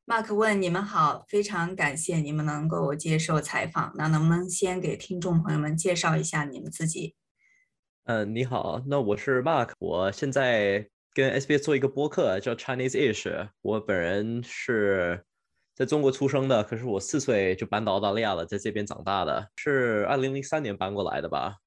Mark 问你们好，非常感谢你们能够接受采访。那能不能先给听众朋友们介绍一下你们自己？ 你好，那我是 Mark，我现在跟 SBS 做一个播客叫 Chinese-ish。我本人是在中国出生的，可是我4岁就搬到澳大利亚了，在这边长大的，是2003年搬过来的吧。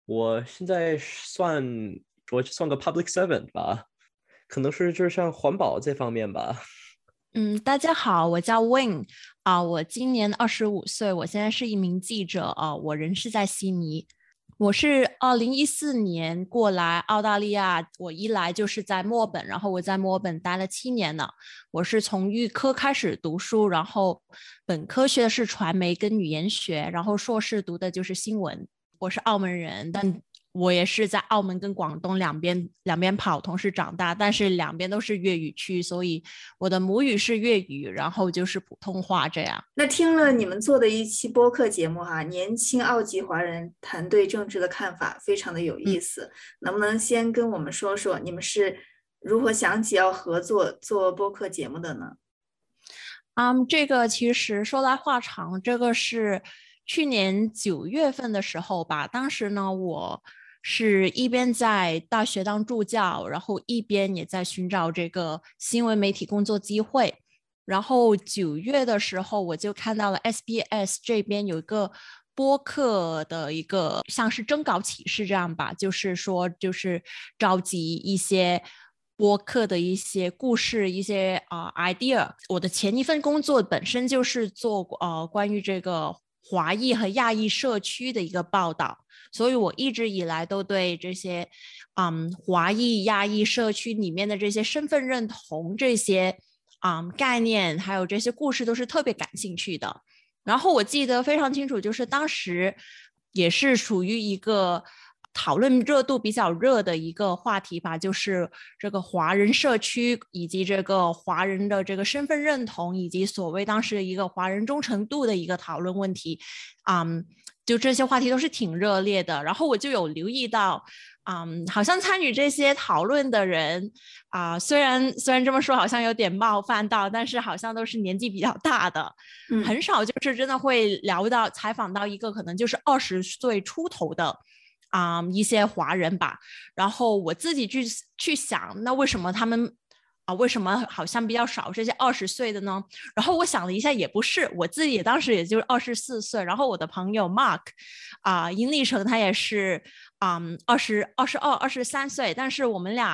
我现在算个 public servant 吧，可能是就是像环保这方面吧。 大家好，我叫 Win 我今年25岁，我现在是一名记者我人是在悉尼。我是2014年过来澳大利亚，我一来就是在墨尔本，然后我在墨尔本待了7年了。我是从预科开始读书，然后本科学的是传媒跟语言学，然后硕士读的就是新闻。我是澳门人，但我也是在澳门跟广东两边跑，同时长大，但是两边都是粤语区，所以我的母语是粤语，然后就是普通话这样。 那听了你们做的一期播客节目哈，年轻澳籍华人谈对政治的看法，非常的有意思。能不能先跟我们说说你们是如何想起要合作做播客节目的呢？ 这个其实说来话长，这个是去年9月份的时候吧。当时呢，我是一边在大学当助教，然后一边也在寻找这个新闻媒体工作机会。然后9月的时候，我就看到了 SBS 这边有一个播客的一个像是征稿启事这样吧，就是说就是召集一些播客的一些故事、一些idea。我的前一份工作本身就是做关于这个华裔和亚裔社区的一个报道，所以我一直以来都对这些华裔、亚裔社区里面的这些身份认同这些概念，还有这些故事都是特别感兴趣的。然后我记得非常清楚，就是当时也是属于一个讨论热度比较热的一个话题吧，就是这个华人社区以及这个华人的这个身份认同，以及所谓当时的一个华人忠诚度的一个讨论问题。就这些话题都是挺热烈的。然后我就有留意到，好像参与这些讨论的人虽然这么说好像有点冒犯到，但是好像都是年纪比较大的，很少就是真的会聊到采访到一个可能就是20岁出头的一些华人吧。然后我自己去想，那为什么他们为什么好像比较少这些20岁的呢？然后我想了一下，也不是，我自己也当时也就是24岁，然后我的朋友 Mark 殷立成他也是22、23岁，但是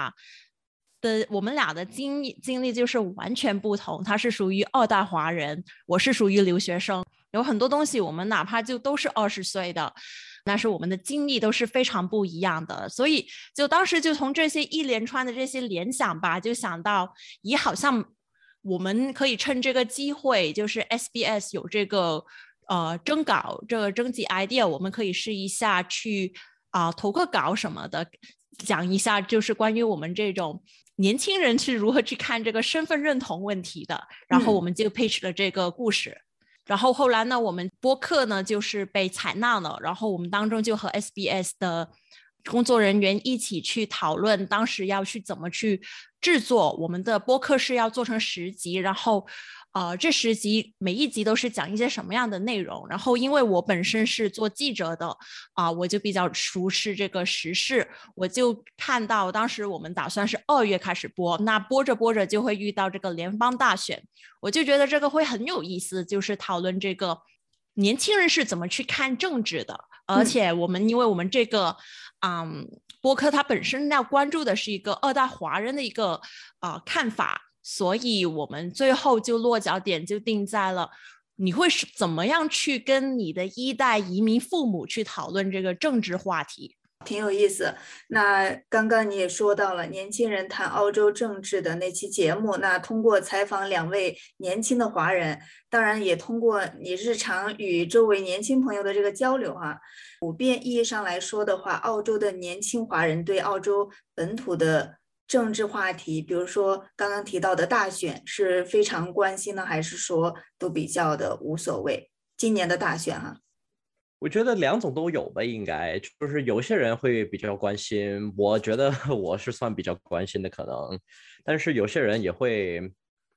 我们俩的经历就是完全不同。他是属于二代华人，我是属于留学生，有很多东西我们哪怕就都是20岁的，但是我们的经历都是非常不一样的。所以就当时就从这些一连串的这些联想吧，就想到也好像我们可以趁这个机会，就是 SBS 有这个征稿这个征集 idea，我们可以试一下去投个稿什么的，讲一下就是关于我们这种年轻人是如何去看这个身份认同问题的。然后我们就 pitch 了这个故事。然后后来呢，我们播客呢就是被采纳了，然后我们当中就和 SBS 的工作人员一起去讨论，当时要去怎么去制作我们的播客，是要做成10集，然后这10集每一集都是讲一些什么样的内容。然后因为我本身是做记者的我就比较熟悉这个时事，我就看到当时我们打算是2月开始播，那播着播着就会遇到这个联邦大选，我就觉得这个会很有意思，就是讨论这个年轻人是怎么去看政治的。而且因为我们这个播客它本身要关注的是一个二代华人的一个看法，所以我们最后就落脚点就定在了你会是怎么样去跟你的一代移民父母去讨论这个政治话题。 挺有意思。那刚刚你也说到了年轻人谈澳洲政治的那期节目，那通过采访2位年轻的华人，当然也通过你日常与周围年轻朋友的这个交流普遍意义上来说的话，澳洲的年轻华人对澳洲本土的政治话题，比如说刚刚提到的大选，是非常关心呢，还是说都比较的无所谓？今年的大选我觉得两种都有吧，应该就是有些人会比较关心，我觉得我是算比较关心的可能，但是有些人也会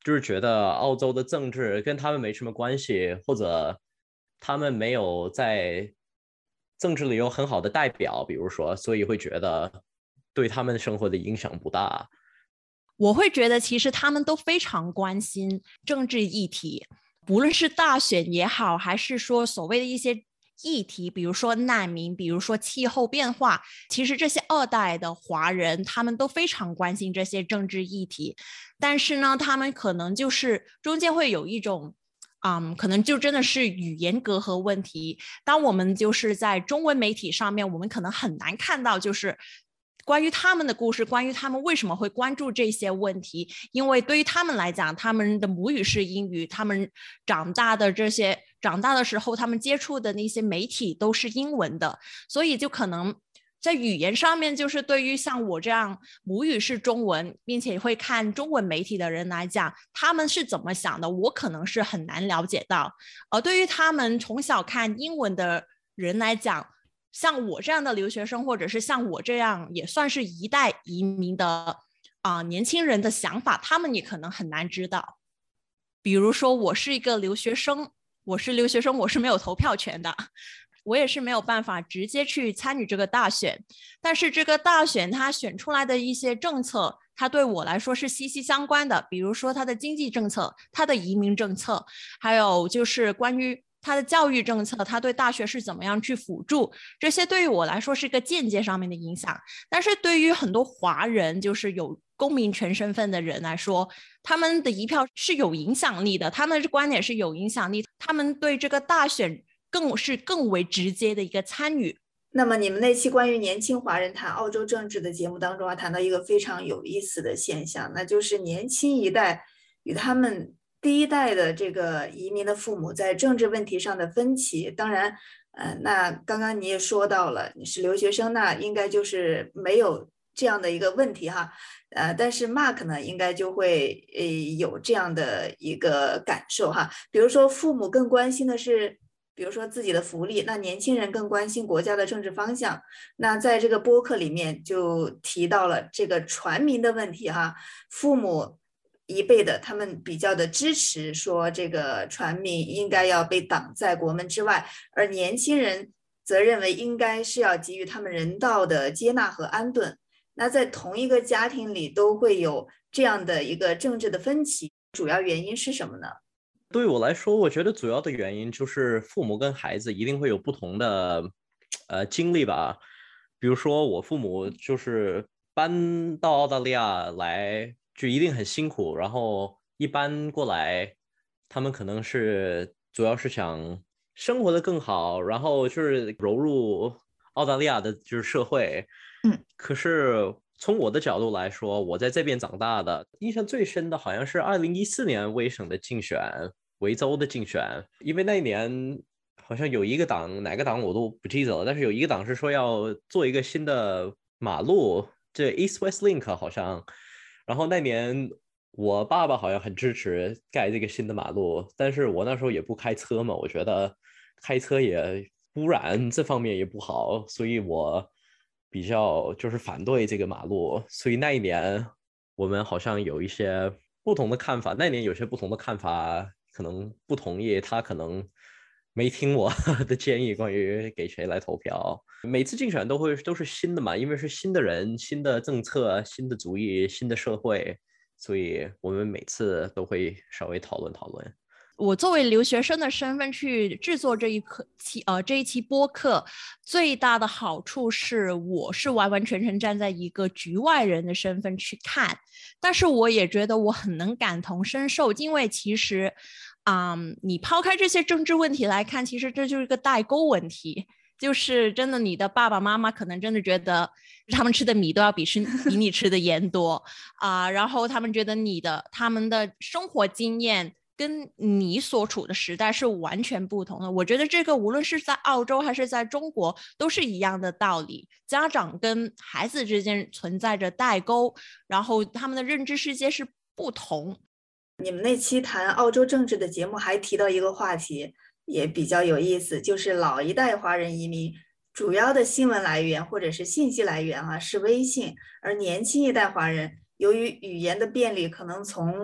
就是觉得澳洲的政治跟他们没什么关系，或者他们没有在政治里有很好的代表，比如说，所以会觉得对他们生活的影响不大。 我会觉得其实他们都非常关心政治议题，不论是大选也好，还是说所谓的一些议题，比如说难民，比如说气候变化，其实这些二代的华人他们都非常关心这些政治议题，但是呢，他们可能就是中间会有一种可能就真的是语言隔阂问题。当我们就是在中文媒体上面，我们可能很难看到就是关于他们的故事，关于他们为什么会关注这些问题，因为对于他们来讲，他们的母语是英语，他们长大的时候，他们接触的那些媒体都是英文的，所以就可能在语言上面，就是对于像我这样母语是中文，并且会看中文媒体的人来讲，他们是怎么想的，我可能是很难了解到。而对于他们从小看英文的人来讲，像我这样的留学生，或者是像我这样也算是一代移民的年轻人的想法，他们也可能很难知道。比如说，我是一个留学生，我是没有投票权的，我也是没有办法直接去参与这个大选。但是这个大选它选出来的一些政策，它对我来说是息息相关的，比如说它的经济政策、它的移民政策，还有就是关于他的教育政策，他对大学是怎么样去辅助，这些对于我来说是一个间接上面的影响。但是对于很多华人，就是有公民权身份的人来说，他们的一票是有影响力的，他们的观点是有影响力，他们对这个大选更为直接的一个参与。 那么你们那期关于年轻华人谈澳洲政治的节目当中谈到一个非常有意思的现象，那就是年轻一代与他们第一代的这个移民的父母在政治问题上的分歧。当然那刚刚你也说到了，你是留学生，那应该就是没有这样的一个问题哈。但是 Mark 呢，应该就会有这样的一个感受哈。比如说父母更关心的是比如说自己的福利，那年轻人更关心国家的政治方向。那在这个播客里面就提到了这个传民的问题哈，父母一辈的他们比较的支持说这个传民应该要被挡在国门之外，而年轻人则认为应该是要给予他们人道的接纳和安顿。那在同一个家庭里都会有这样的一个政治的分歧，主要原因是什么呢？ 对我来说，我觉得主要的原因就是父母跟孩子一定会有不同的经历吧。比如说我父母就是搬到澳大利亚来就一定很辛苦，然后一搬过来他们可能是主要是想生活的更好，然后就是融入澳大利亚的就是社会。可是从我的角度来说，我在这边长大的，印象最深的好像是2014年维省的竞选，维州的竞选，因为那一年好像有一个党，哪个党我都不记得了，但是有一个党是说要做一个新的马路，这 East West Link 好像，然后那年我爸爸好像很支持盖这个新的马路，但是我那时候也不开车嘛，我觉得开车也污染这方面也不好，所以我比较就是反对这个马路，所以那一年我们好像有一些不同的看法，那年有些不同的看法，可能不同意，他可能没听我的建议，关于给谁来投票。每次竞选都是新的嘛，因为是新的人、新的政策、新的主意、新的社会，所以我们每次都会稍微讨论讨论。 我作为留学生的身份去制作这一期播客，最大的好处是我是完完全全站在一个局外人的身份去看，但是我也觉得我很能感同身受，因为其实你抛开这些政治问题来看，其实这就是一个代沟问题，就是真的你的爸爸妈妈可能真的觉得他们吃的米都要比你吃的盐多然后他们觉得他们的生活经验跟你所处的时代是完全不同的。我觉得这个无论是在澳洲还是在中国都是一样的道理，家长跟孩子之间存在着代沟，然后他们的认知世界是不同。 你们那期谈澳洲政治的节目还提到一个话题也比较有意思，就是老一代华人移民主要的新闻来源或者是信息来源是微信，而年轻一代华人由于语言的便利，可能从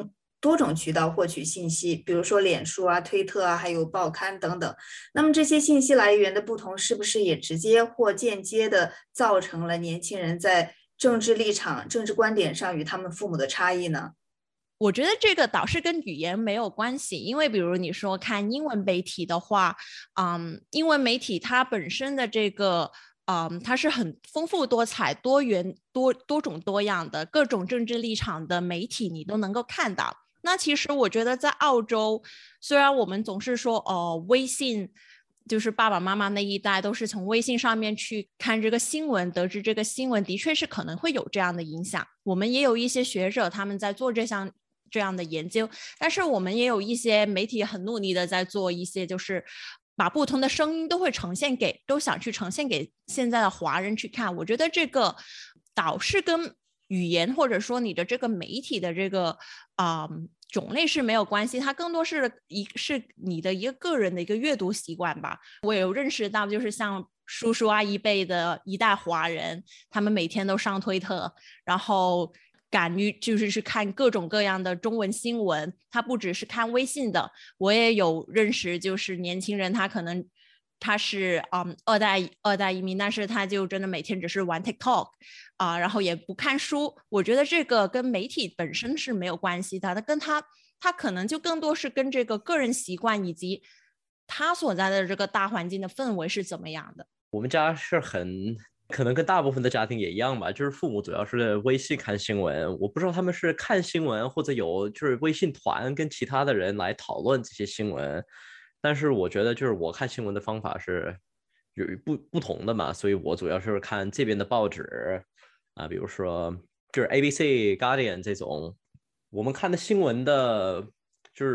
多种渠道获取信息，比如说脸书啊、推特啊，还有报刊等等。那么这些信息来源的不同，是不是也直接或间接的造成了年轻人在政治立场、政治观点上与他们父母的差异呢？ 我觉得这个倒是跟语言没有关系，因为比如你说看英文媒体的话，英文媒体它本身的这个，它是很丰富多彩、多元、多种多样的各种政治立场的媒体，你都能够看到。那其实我觉得在澳洲，虽然我们总是说，微信就是爸爸妈妈那一代都是从微信上面去看这个新闻，得知这个新闻的确是可能会有这样的影响。我们也有一些学者他们在做这样的研究，但是我们也有一些媒体很努力的在做一些，就是把不同的声音都想去呈现给现在的华人去看。我觉得这个倒是跟语言或者说你的这个媒体的这个种类是没有关系，它更多是你的一个个人的一个阅读习惯吧。我有认识到就是像叔叔阿姨辈的一代华人，他们每天都上推特，然后敢于就是去看各种各样的中文新闻，他不只是看微信的。我也有认识就是年轻人，他是二代移民，但是他就真的每天只是玩 TikTok 然后也不看书。我觉得这个跟媒体本身是没有关系的，他可能就更多是跟这个个人习惯以及他所在的这个大环境的氛围是怎么样的。 我们家是可能跟大部分的家庭也一样吧，就是父母主要是微信看新闻，我不知道他们是看新闻或者有就是微信团跟其他的人来讨论这些新闻，但是我觉得就是我看新闻的方法是有不同的嘛，所以我主要是看这边的报纸比如说就是 ABC、Guardian 这种，我们看的新闻的就是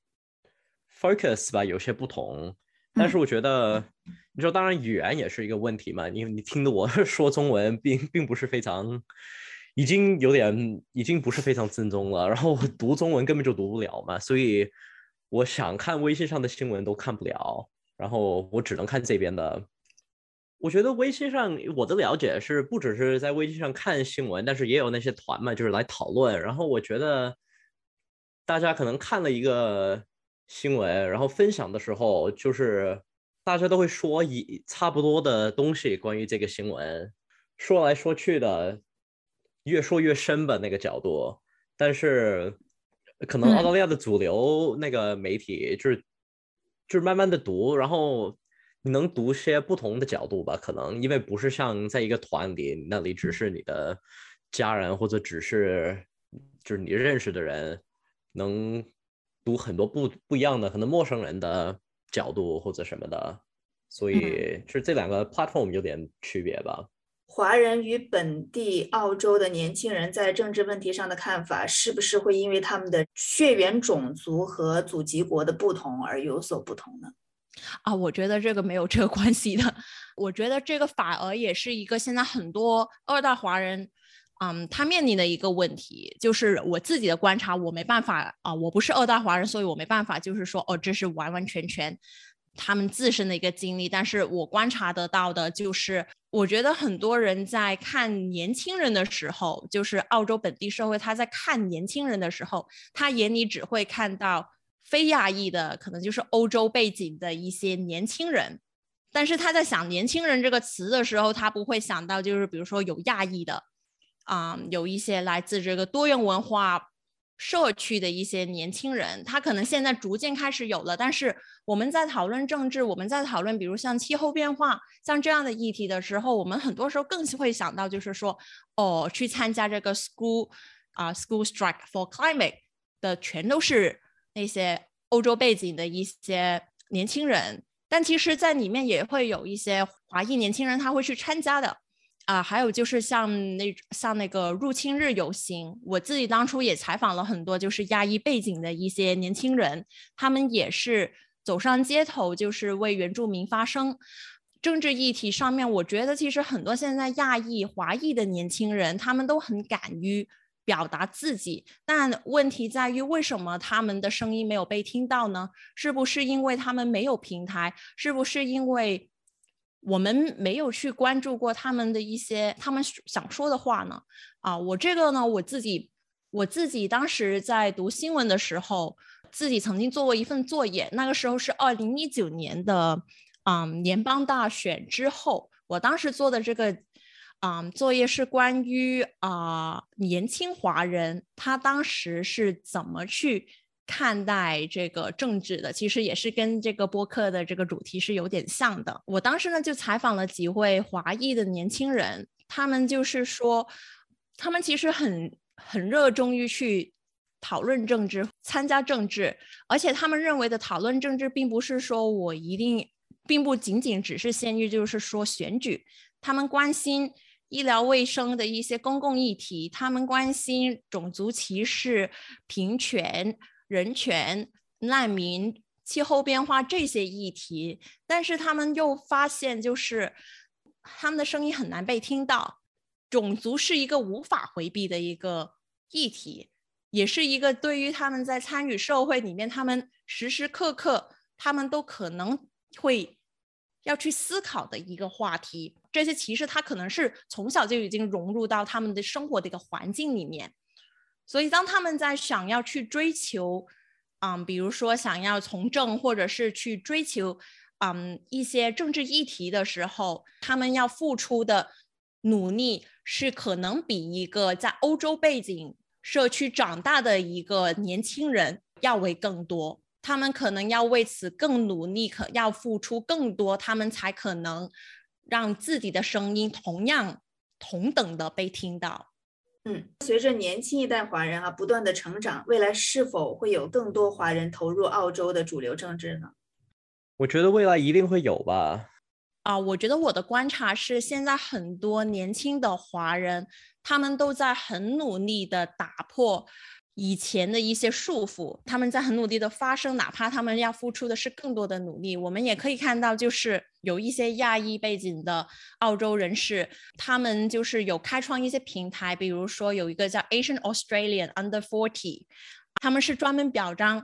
focus 吧有些不同，但是我觉得你说当然语言也是一个问题嘛，因为你听得我说中文并不是非常，已经不是非常正宗了，然后读中文根本就读不了嘛，所以我想看微信上的新闻都看不了，然后我只能看这边的。我觉得微信上我的了解是不只是在微信上看新闻，但是也有那些团嘛，就是来讨论。然后我觉得大家可能看了一个新闻，然后分享的时候，就是大家都会说差不多的东西关于这个新闻，说来说去的，越说越深吧那个角度。但是可能澳大利亚的主流那个媒体就是慢慢的读，然后你能读些不同的角度吧？可能因为不是像在一个团里，那里只是你的家人或者只是就是你认识的人，能读很多不一样的可能陌生人的角度或者什么的，所以就是这两个 platform 有点区别吧。 华人与本地澳洲的年轻人在政治问题上的看法，是不是会因为他们的血缘种族和祖籍国的不同而有所不同呢？ 我觉得这个没有这个关系的。我觉得这个反而也是一个现在很多二代华人他面临的一个问题。就是我自己的观察，我没办法我不是二代华人，所以我没办法就是说这是完完全全他们自身的一个经历。但是我观察得到的就是，我觉得很多人在看年轻人的时候，就是澳洲本地社会，他在看年轻人的时候，他眼里只会看到非亚裔的，可能就是欧洲背景的一些年轻人。但是他在想年轻人这个词的时候，他不会想到就是比如说有亚裔的有一些来自这个多元文化社区的一些年轻人，他可能现在逐渐开始有了。但是我们在讨论政治，我们在讨论比如像气候变化像这样的议题的时候，我们很多时候更会想到就是说去参加这个 school strike for climate 的全都是那些欧洲背景的一些年轻人。但其实在里面也会有一些华裔年轻人他会去参加的还有就是像那个入侵日游行，我自己当初也采访了很多就是亚裔背景的一些年轻人，他们也是走上街头，就是为原住民发声。政治议题上面，我觉得其实很多现在亚裔、华裔的年轻人，他们都很敢于表达自己，但问题在于为什么他们的声音没有被听到呢？是不是因为他们没有平台？是不是因为我们没有去关注过他们的一些他们想说的话呢？我这个呢，我自己我自己当时在读新闻的时候，自己曾经做过一份作业，那个时候是2019年的联邦大选之后，我当时做的这个作业是关于年轻华人他当时是怎么去看待这个政治的，其实也是跟这个播客的这个主题是有点像的。我当时呢就采访了几位华裔的年轻人，他们就是说他们其实很热衷于去讨论政治，参加政治，而且他们认为的讨论政治并不是说我一定并不仅仅只是限于就是说选举，他们关心医疗卫生的一些公共议题，他们关心种族歧视、平权、人权、难民、气候变化这些议题，但是他们又发现就是他们的声音很难被听到，种族是一个无法回避的一个议题，也是一个对于他们在参与社会里面，他们时时刻刻他们都可能会要去思考的一个话题。这些歧视它可能是从小就已经融入到他们的生活的一个环境里面，所以当他们在想要去追求比如说想要从政或者是去追求一些政治议题的时候，他们要付出的努力是可能比一个在欧洲背景社区长大的一个年轻人要为更多，他们可能要为此更努力，要付出更多，他们才可能让自己的声音同等的被听到。 随着年轻一代华人不断的成长，未来是否会有更多华人投入澳洲的主流政治呢？ 我觉得未来一定会有吧。 我觉得我的观察是，现在很多年轻的华人，他们都在很努力的打破以前的一些束缚，他们在很努力的发声，哪怕他们要付出的是更多的努力。我们也可以看到，就是有一些亚裔背景的澳洲人士，他们就是有开创一些平台，比如说有一个叫 Asian Australian Under 40， 他们是专门表彰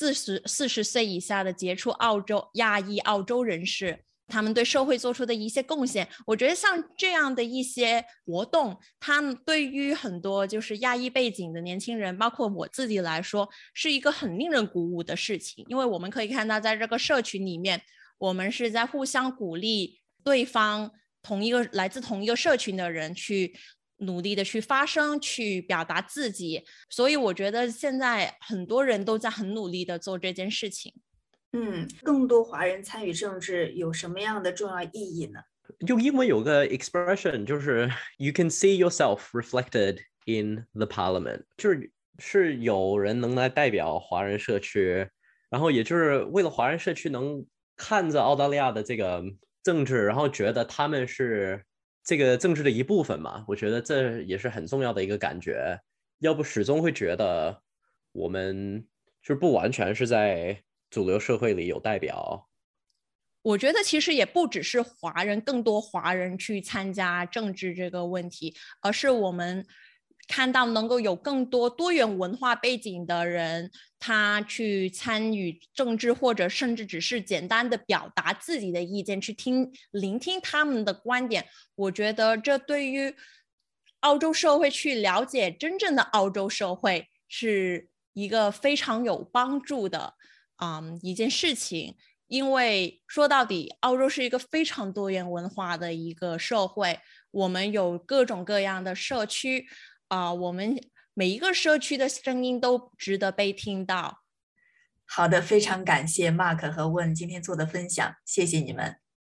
40岁以下的杰出亚裔澳洲人士，他们对社会做出的一些贡献。我觉得像这样的一些活动，他们对于很多就是亚裔背景的年轻人，包括我自己来说，是一个很令人鼓舞的事情。因为我们可以看到在这个社群里面，我们是在互相鼓励对方来自同一个社群的人去努力的去发声，去表达自己。所以我觉得现在很多人都在很努力的做这件事情。 更多华人参与政治有什么样的重要意义呢？ 用英文有个 expression 就是 you can see yourself reflected in the parliament， 就是有人能来代表华人社区，然后也就是为了华人社区能看着澳大利亚的这个政治，然后觉得他们是这个政治的一部分嘛。我觉得这也是很重要的一个感觉，要不始终会觉得我们就是不完全是在主流社会里有代表。 我觉得其实也不只是华人，更多华人去参加政治这个问题，而是我们看到能够有更多多元文化背景的人，他去参与政治，或者甚至只是简单的表达自己的意见，去聆听他们的观点。我觉得这对于澳洲社会去了解真正的澳洲社会是一个非常有帮助的一件事情。因为说到底，澳洲是一个非常多元文化的一个社会，我们有各种各样的社区我们每一个社区的声音都值得被听到。 好的，非常感谢 Mark 和 Wen 今天做的分享，谢谢你们。